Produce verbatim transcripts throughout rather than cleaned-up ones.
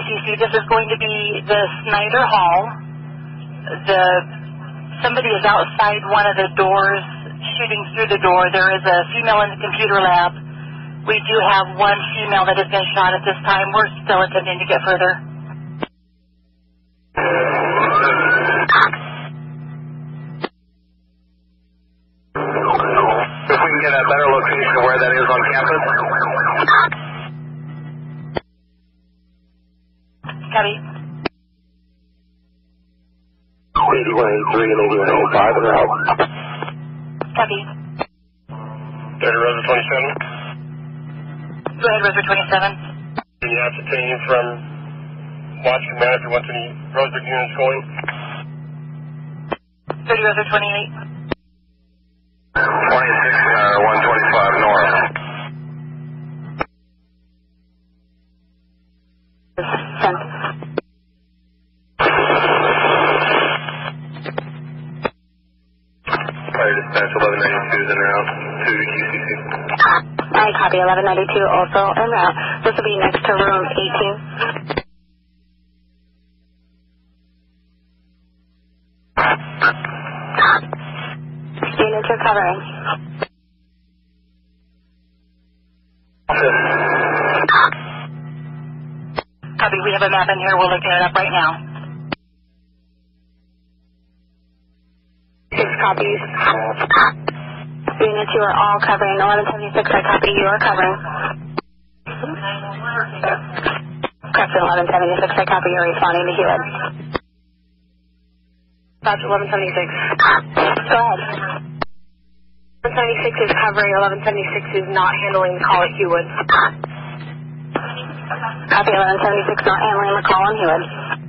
C C. This is going to be the Snyder Hall. The somebody is outside one of the doors, shooting through the door. There is a female in the computer lab. We do have one female that has been shot at this time. We're still attempting to get further. If we can get a better location of where that is on campus. Copy. eighty-one eighty-three and eighty-one eighty-five in the help. Copy. thirty Rosa twenty-seven. Go ahead, Rosa twenty-seven. Can you ascertain from Watch Command if you want any Rosebud units going? thirty Rosa twenty-eight. twenty-six or one twenty-five north. Sent. Fire dispatch eleven ninety-two is en route to U C C. I copy eleven ninety-two also en route. This will be next to room eighteen. Units are covering. Copy, we have a map in here. We're looking it up right now. Six copies. Units, you are all covering. eleven seventy-six, I copy. You are covering. Correction, eleven seventy-six, I copy. You're responding to Hewitt. That's eleven seventy-six. Go ahead. eleven seventy-six is covering. eleven seventy-six is not handling the call at Hewitt. Copy, eleven seventy-six not handling the call on Hewitt.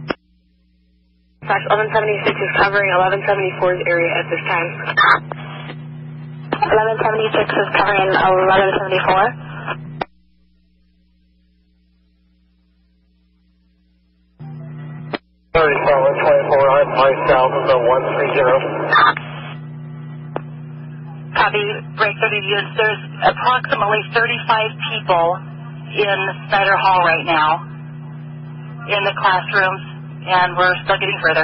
eleven seventy-six is covering eleven seventy-four's area at this time. eleven seventy-six is covering eleven seventy-four. thirty-four, one twenty-four, I'm myself, is a one three zero. Copy, break thirty units. There's approximately thirty-five people in Snyder Hall right now in the classrooms, and we're still getting further.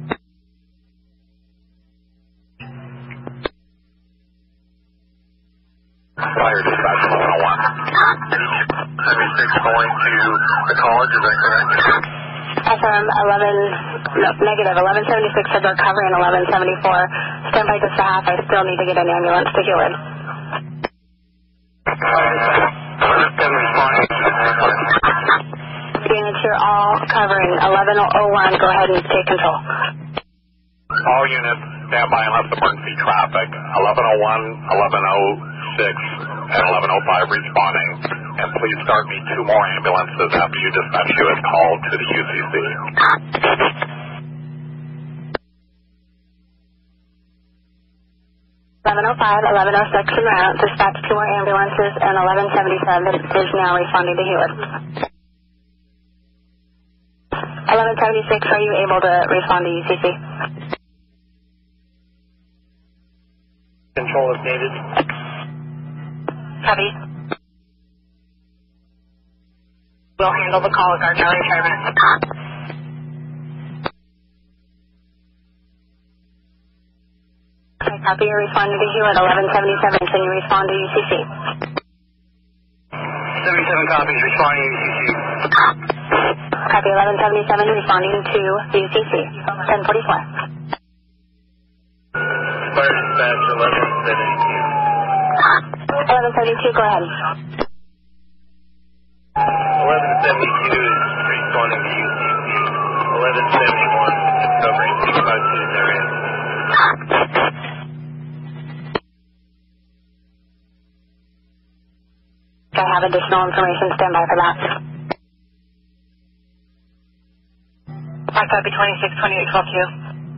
Fire dispatch one oh one. seventy-six going to the college, is that correct? Affirm eleven, no, negative, eleven seventy-six said they're covering eleven seventy-four. Stand by just a half. I still need to get an ambulance to Hewitt. Units, you're all covering eleven oh one. Go ahead and take control. All units, stand by and left emergency traffic. eleven oh one, eleven oh six, and eleven oh five responding. And please start me two more ambulances after you dispatch Hewitt call to the U C C. eleven oh five, eleven oh six en route. Dispatch two more ambulances, and eleven seventy-seven is now responding to Hewitt. eleven seventy-six, are you able to respond to U C C? Control is needed. Copy. We'll handle the call with our Charlie Sherman. Okay, copy. You're responding to Hewitt, eleven seventy-seven. Can you respond to U C C? seventy-seven copies, responding to U C C. Copy, eleven seventy-seven, responding to U C C. ten forty-four. Fire dispatch eleven seventy-two. eleven seventy-two, go ahead. eleven seventy-two is responding to U C C. eleven seventy-one is covering two five two's area. I have additional information. Stand by for that. I copy twenty-six, twenty-eight, twelve two.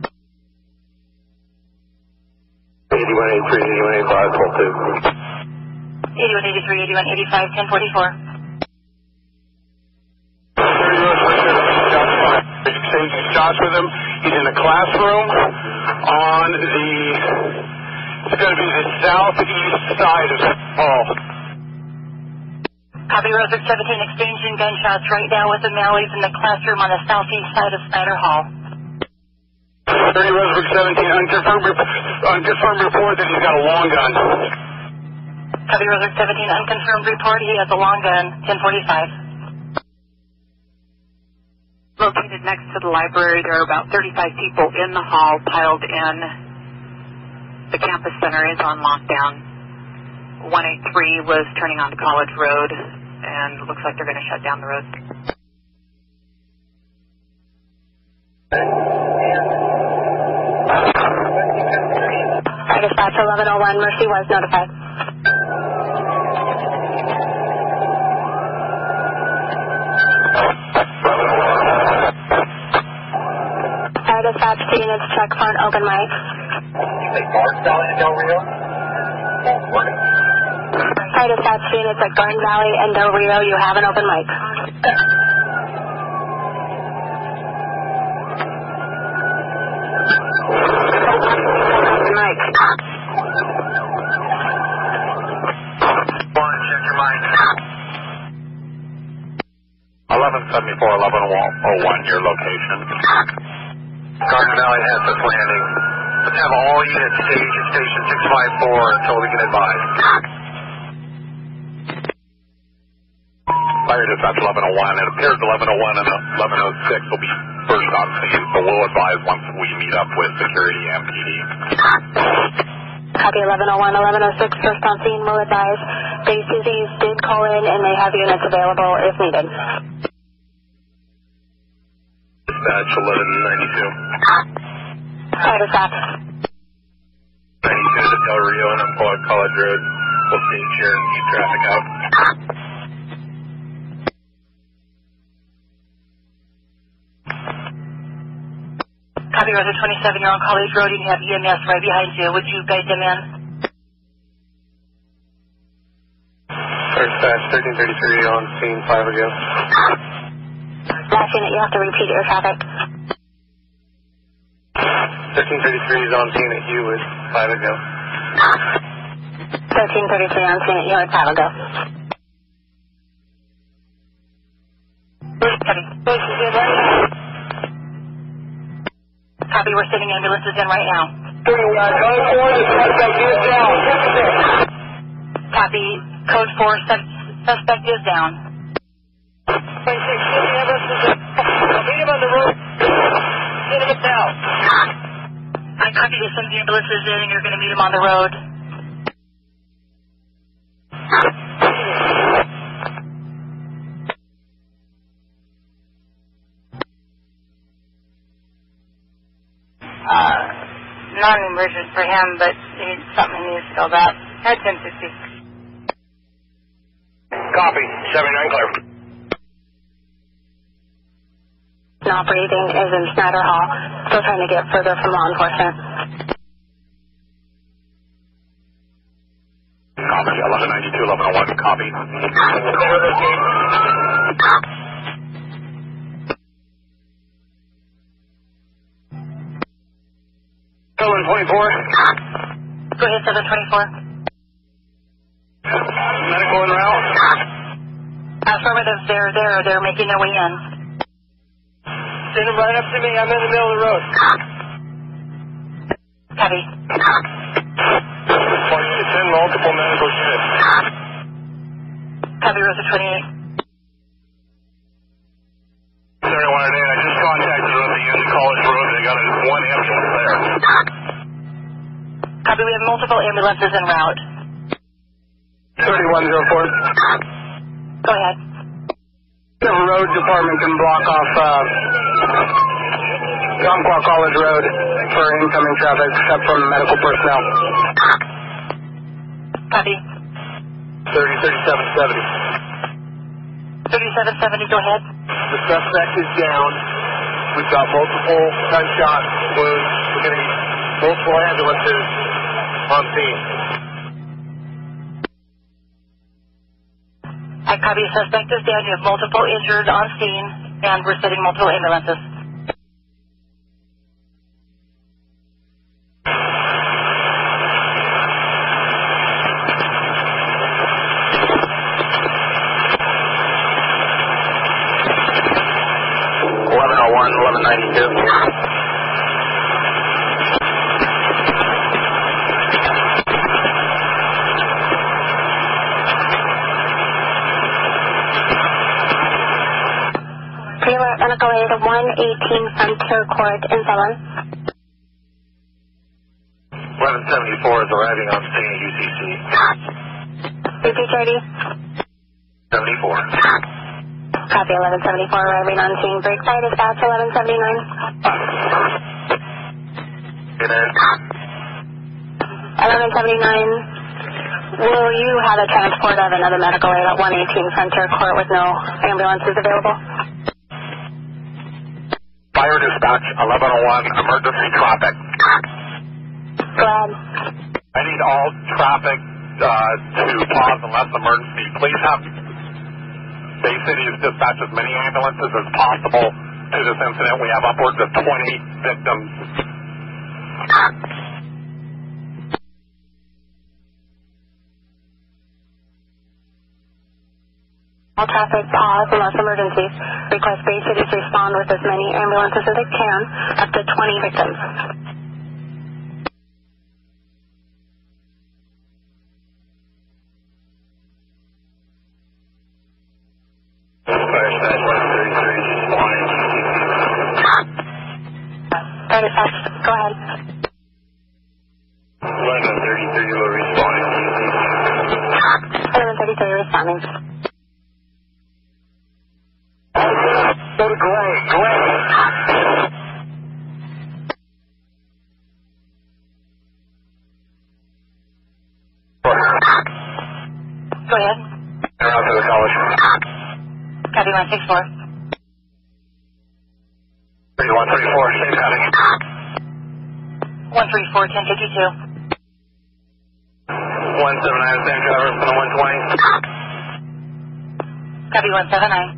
eighty-one eighty-three, eighty-one eighty-five, twelve two. eighty-one eighty-three, eighty-one eighty-five, ten forty-four. Exchanging shots with him. He's in a classroom on the, it's going to be the southeast side of the hall. Copy, Rosebrook seventeen, exchanging gunshots right now with the Malleys in the classroom on the southeast side of Snyder Hall. thirty Rosebrook seventeen, unconfirmed, rep- unconfirmed report that he's got a long gun. Copy, Rosebrook seventeen, unconfirmed report. He has a long gun, ten forty-five. Located next to the library, there are about thirty-five people in the hall piled in. The campus center is on lockdown. one eighty-three was turning onto College Road, and it looks like they're going to shut down the road. Fire dispatch eleven oh one, Mercy was notified. Fire dispatch to units, check for an open mic. Garden Valley and Del Rio? Fire dispatch to units at Garden Valley and Del Rio, you have an open mic. Open mic. One, check your mic. eleven seventy-four, eleven oh one, your location. Garden Valley has this landing. Let's have all units stage at station six five four until we can advise. Fire dispatch eleven oh one. It appears eleven oh one and eleven oh six will be first on scene, so we'll advise once we meet up with security and P D. Copy eleven oh one, eleven oh six, first on scene, will advise. The Suzies did call in and they have units available if needed. Dispatch eleven ninety-two. Fire dispatch. ninety-two to Del Rio and Umpqua College Road. We'll stage here and keep traffic out. Copy, Rosa twenty-seven, you're on College Road and you have E M S right behind you. Would you guide them in? First dispatch thirteen thirty-three on scene five ago. Last unit, you have to repeat your traffic. thirteen thirty-three is on scene at Hewitt five ago. thirteen thirty-three on scene at Hewitt five ago. Copy. Copy, we're sending ambulances in right now. Copy, code four, sub- suspect is down. I copy to send the ambulances in and you're going to meet them on the road. Uh, non-emergent for him, but he, something needs filled out. At ten fifty. Copy, seventy-nine clear. Not breathing is in Snyder Hall. Still trying to get further from law enforcement. Copy, eleven ninety-two, eleven oh one, copy. seven twenty-four. Go ahead, seven twenty-four. Medical en route. Affirmative, they're there. They're making their way in. Send them right up to me. I'm in the middle of the road. Copy. Send multiple medical units. Copy, Rosa twenty-eight. thirty-one at eight. I just contacted with the unit College Road. They got a, one ambulance there. Copy, we have multiple ambulances en route. thirty-one oh four. Go ahead. The road department can block off uh, Umpqua College Road for incoming traffic, except from medical personnel. Copy. thirty, thirty-seven seventy. thirty-seven seventy, go ahead. The suspect is down. We've got multiple gunshot wounds. We're getting multiple ambulances on scene. I copy, suspect is down. You have multiple injured on scene, and we're sending multiple ambulances. oh one, eleven ninety-two. Taylor, medical aid one eighteen Frontier Court in Sutherland. eleven seventy-four is arriving on scene at U C C. Repeat I D. seventy-four. Copy, eleven seventy-four arriving on scene. Break fire dispatch, eleven seventy-nine. Good day. eleven seventy-nine. Will you have a transport of another medical aid at one eighteen Frontier Court with no ambulances available? Fire dispatch, eleven oh one, emergency traffic. Go ahead. I need all traffic uh, to pause unless emergency. Please have Bay City's dispatch as many ambulances as possible to this incident. We have upwards of twenty victims. All traffic pause unless emergency. Request Bay City to respond with as many ambulances as it can, up to twenty victims. Fire dispatch, go ahead. eleven thirty-three will respond. eleven thirty-three responding. Go to Gray, Gray. Go ahead. Around to the college. Copy one six four. thirty-one thirty-four, same cutting. one three four, ten fifty-two. one seven nine, same driver, from the one twenty. Copy one seven nine.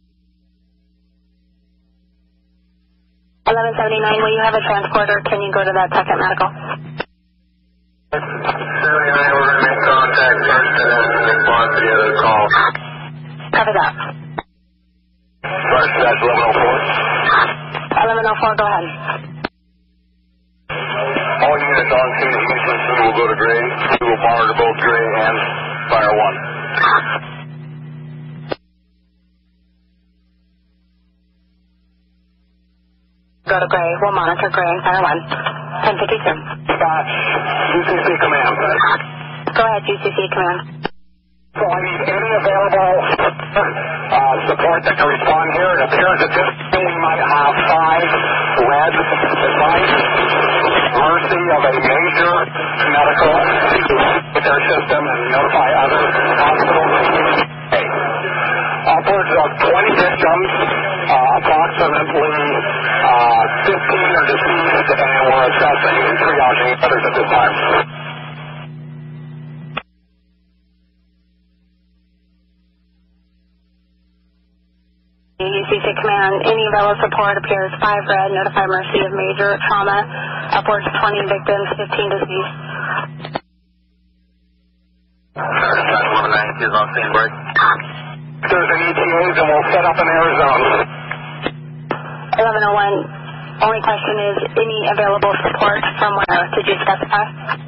eleven seventy-nine, will you have a transporter? Can you go to that second medical? seventy-nine, we're going to make contact first and then respond to the other call. Copy that. First, that's eleven oh four. eleven oh four, go ahead. All units on scene at U C C will go to Gray. We will monitor both Gray and Fire one. Go to Gray. We'll monitor Gray and Fire one. ten fifty-two. Dispatch, U C C command. Go ahead, U C C command. So I need any available uh, support that can respond here. It appears at this time we might have five red advice. Mercy of a major medical with their system and notify other hospitals. Upwards of twenty victims, uh, approximately uh, fifteen are deceased, and we're assessing and triaging others at this time. U C C command, any available support appears five red, notify Mercy of major trauma, upwards twenty victims, fifteen deceased. eleven ninety-two is on scene break. There's an E T As and we'll set up in Arizona. eleven oh one, only question is any available support from where? Did you specify?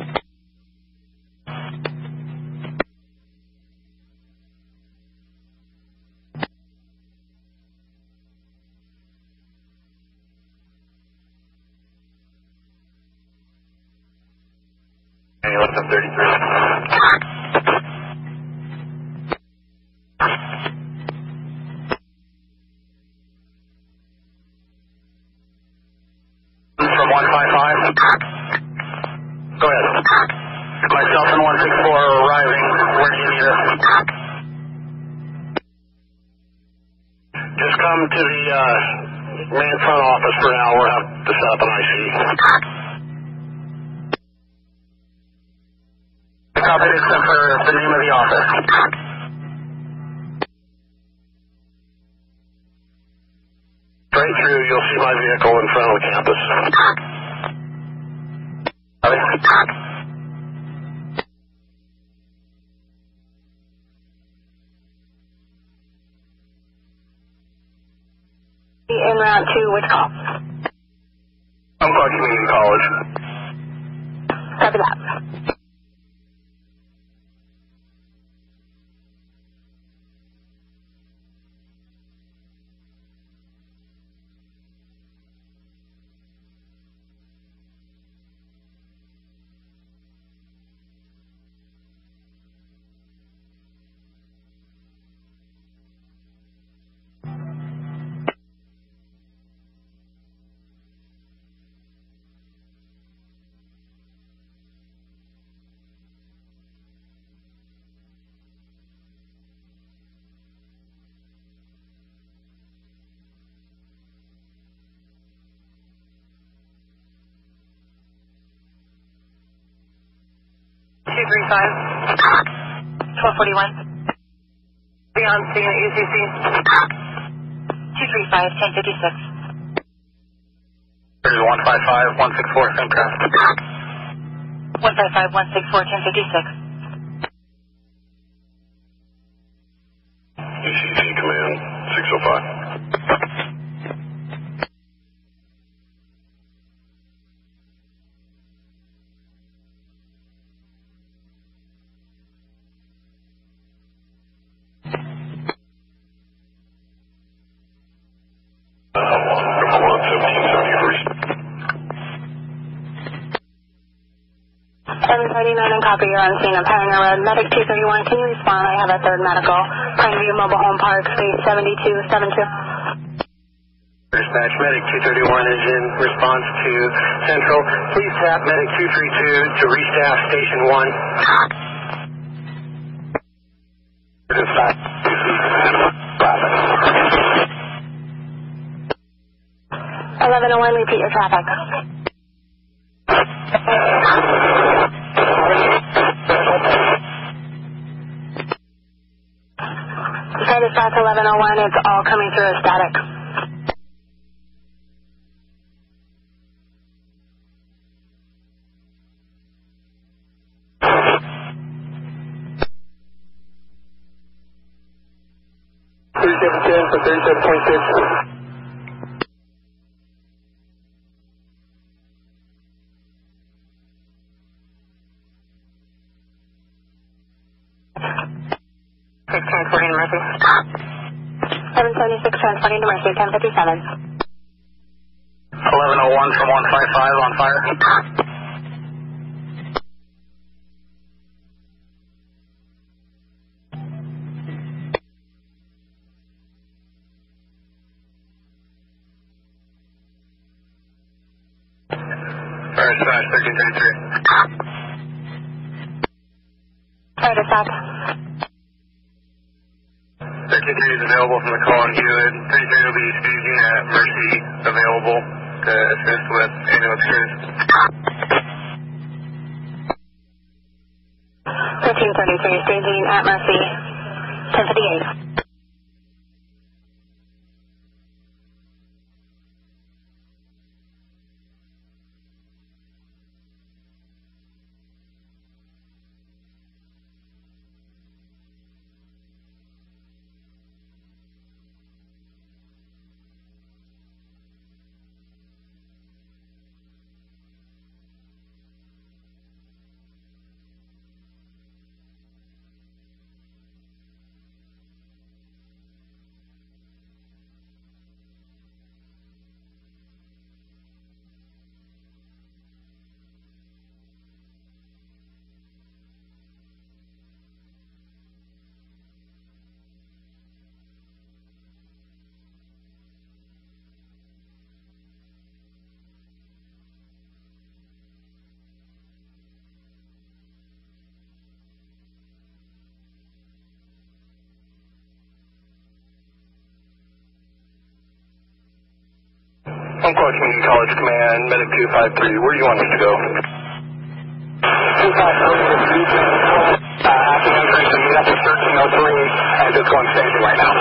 eleven thirty-three. From one five five. Go ahead. Myself and one six four are arriving. Where do you need us? Just come to the uh, main front office for now. We'll have to set up an I C. Copy, except for the name of the office. Straight through, you'll see my vehicle in front of the campus. Copy. En route to which call? Umpqua Community College. Copy that. two three five, twelve forty-one. Beyond scene at U C C. two three five, ten fifty-six. There's one five five, one six four, same craft. one five five, one six four, ten fifty-six. U C C Command, six oh five. seven thirty-nine and copy, you're on scene of Pioneer Road. Medic two thirty-one, can you respond? I have a third medical. Pineview Mobile Home Park, space seventy-two seventy-two. Dispatch, Medic two thirty-one is in response to Central. Please tap Medic two thirty-two to restaff Station one. Dispatch. eleven oh one, repeat your traffic. Okay, dispatch eleven oh one, it's all coming through as static. thirty-seven ten for thirty-seven point six. Transporting to Mercy. seven seventy-six, transporting to Mercy, ten fifty-seven. eleven oh one from one five five on fire. Fire dispatch, thirteen thirty-three. Fire dispatch. thirteen thirty is available from the call on Hewitt. thirty-three will be staging at Mercy, available to assist with ambulance crews. thirteen thirty-three, staging at Mercy, ten fifty-eight. Umpqua Community College Command, Medic two five three, where do you want me to go? two five three, uh, after entering to meet up at thirteen oh three, and just going station right now.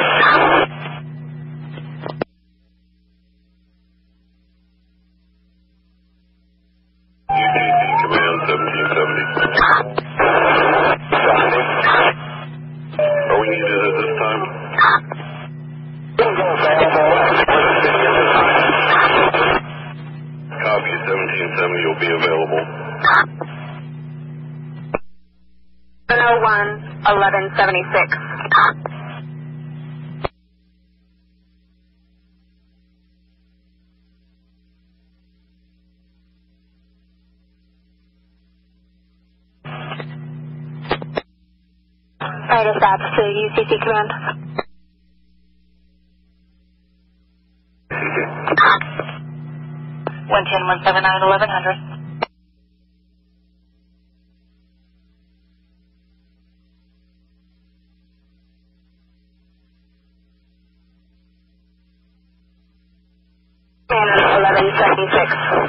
U C C Command, seventeen seventy. Are we needed at this time? Available. will be available. seven oh one, eleven seventy-six. Fire dispatch to U C C command. one ten, one seven nine, eleven hundred. eleven seventy-six.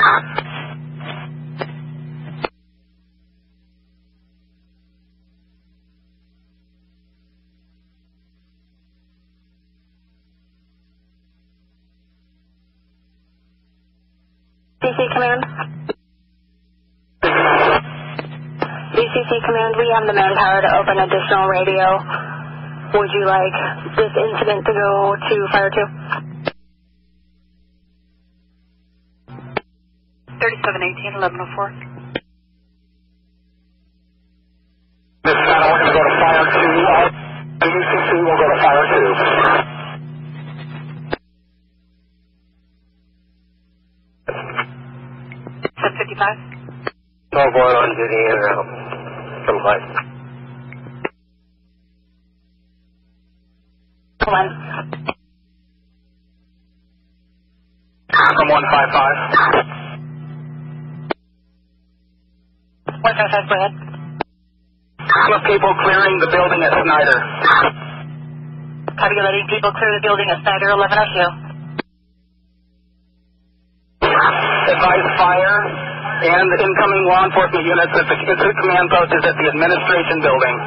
U C C command. U C C command, we have the manpower to open additional radio. Would you like this incident to go to Fire two? thirty-seven eighteen, eleven oh four. This channel, we're going to go to Fire two. The U C C will go to Fire two. seven fifty-five. No board on duty in and out. From life. One. From one five five. one five five, go ahead. Of people clearing the building at Snyder. Copy, you're letting people clear the building at Snyder, eleven oh two. Advise fire and the incoming law enforcement units that the incident command post is at the administration building.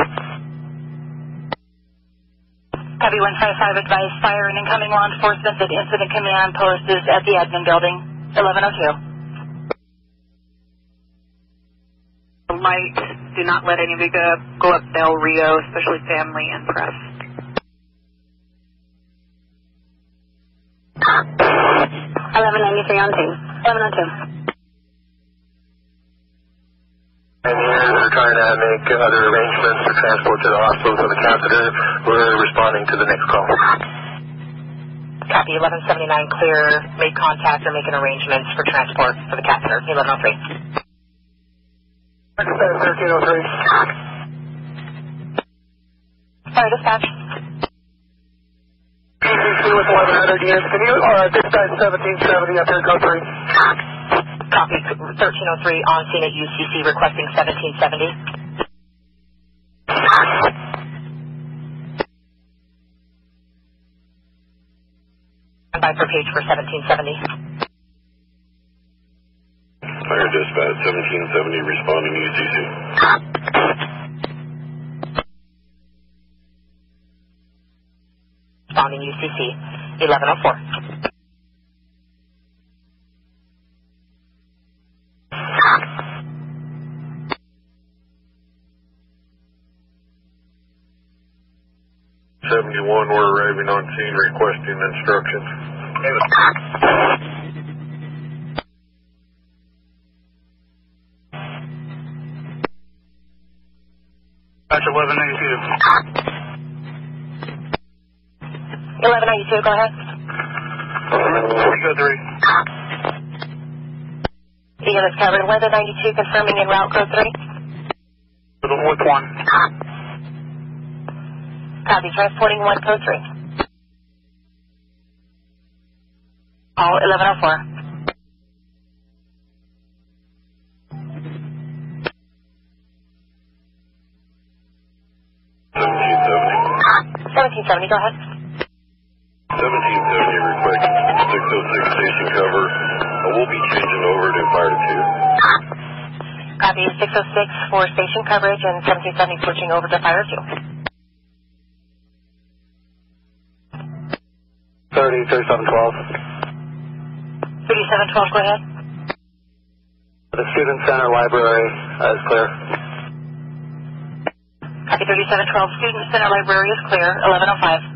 Copy, one five five, advise fire and incoming law enforcement that incident command post is at the admin building, eleven oh two. Light, do not let anybody go up, go up Del Rio, especially family and press. eleven ninety-three on team. eleven oh two. And here they're trying to make other arrangements for transport to the hospital for the catheter. We're responding to the next call. Copy, eleven seventy-nine, clear, made contact or making arrangements for transport for the catheter, eleven oh three. thirteen oh three. Fire dispatch. P C C with eleven hundred units. Can you uh, dispatch seventeen seventy up here, code three? Copy, thirteen oh three, on scene at U C C, requesting seventeen seventy. Stand by for page for seventeen seventy. Fire dispatch seventeen seventy responding U C C. Responding U C C, eleven oh four. seventy-one, we're arriving on scene requesting instructions. That's eleven ninety-two. eleven ninety-two, go ahead. Go three. Eagle is covered. eleven ninety-two, confirming in route code three. With one. Copy, transporting one code three. All eleven oh four. seventeen seventy. seventeen seventy, go ahead. seventeen seventy requesting six oh six station cover. Uh, we'll be changing over to Fire two. Copy, six oh six for station coverage and seventeen seventy switching over to Fire two. thirty, thirty-seven twelve. thirty-seven twelve, go ahead. The student center library uh, is clear. Copy, thirty-seven twelve, student center library is clear, eleven oh five.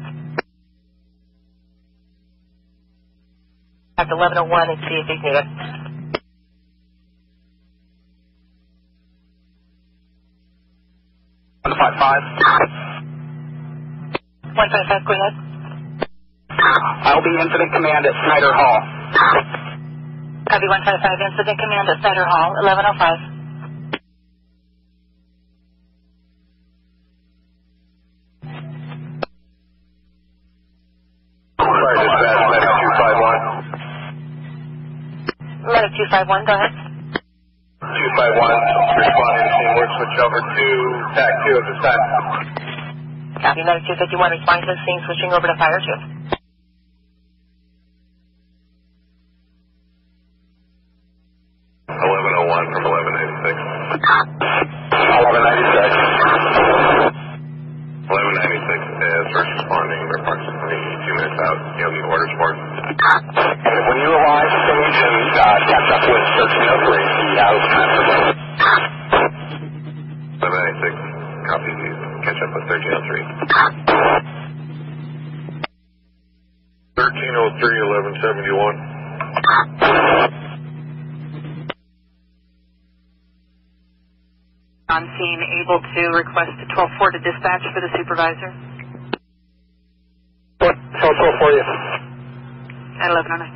Back to eleven oh one and see if he's needed. five. one five five, go ahead. I'll be Incident Command at Snyder Hall. Copy one five five, Incident Command at Snyder Hall, eleven oh five. Fire dispatch, Medic two five one. Medic two five one, go ahead. two five one, responding to scene, we'll switch over to T A C two at this time. Copy, Medic two fifty-one, responding to the scene, switching over to Fire two. eleven oh one from eleven ninety-six. eleven ninety-six. eleven ninety-six is first responding. They're approximately two minutes out. You have the orders for it? And when you arrive, stage and uh, catch up with thirteen oh three, the house transfer. eleven ninety-six, copy. Catch up with thirteen oh three. thirteen oh three, eleven seventy-one. On scene, able to request a twelve four to dispatch for the supervisor. What? twelve four for you. At eleven oh nine.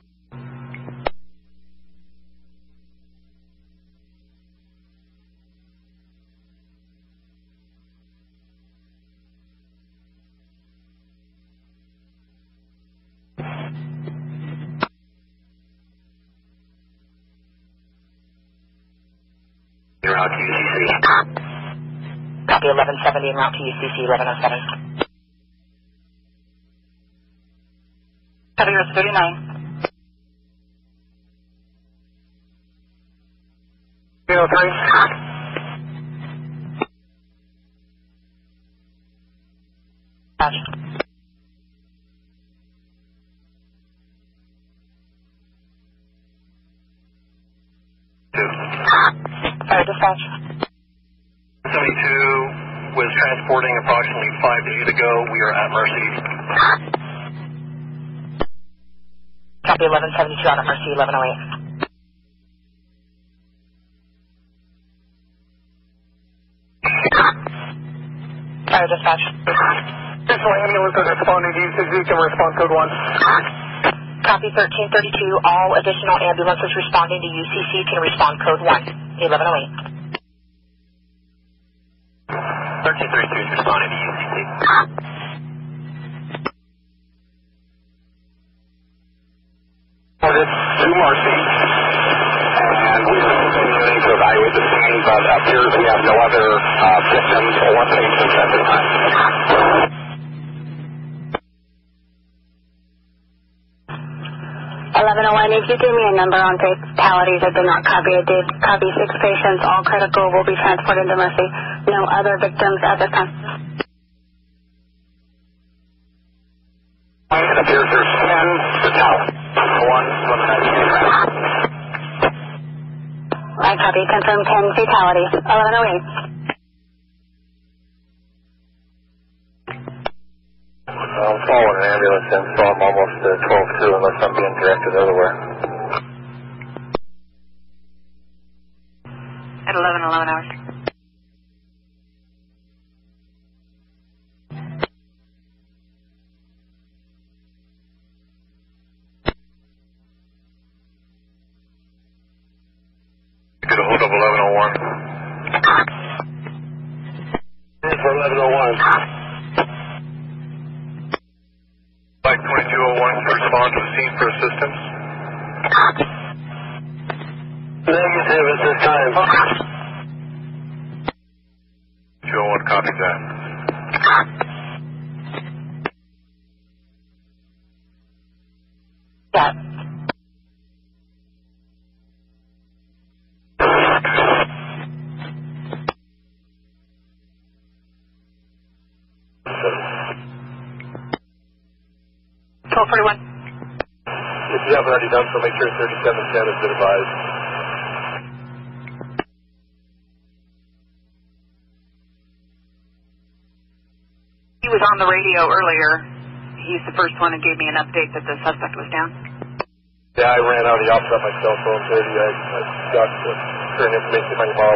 You're out to U C C. Copy, eleven seventy, en route to U C C, eleven oh seven. Copy, Rose thirty-nine. zero three. Dispatch. Fire dispatch. seventy-two was transporting approximately five days ago. We are at Mercy. Copy, eleven seventy-two on at Mercy, eleven oh eight. Fire dispatch. Central ambulance is responding to U C C. Can respond code one. Copy, thirteen thirty-two. All additional ambulances responding to U C C can respond code one, eleven oh eight. thirteen thirty-two is responding to U C C. Ordered to Mercy, and we are continuing to evaluate the scene, but it appears we have no other uh, victims or patients at this time. eleven oh one, if you give me a number on fatalities, I did not copy. I did copy six patients, all critical, will be transported to Mercy. No other victims at this time. It appears there's ten fatalities. One, I copy, confirm ten fatalities, eleven oh eight. I'm following an ambulance in, so I'm almost to twelve two unless I'm being directed elsewhere. At eleven eleven hours. Get a hold of eleven oh one. For eleven oh one. Flight twenty-two oh one to respond to the scene for assistance. Negative at this time. two oh one copies that. Yeah. twelve forty-one. If you haven't already done so, make sure thirty-seven ten has been advised. He was on the radio earlier. He's the first one who gave me an update that the suspect was down. Yeah, I ran out of the office on my cell phone, thirty. I, I got the current information on your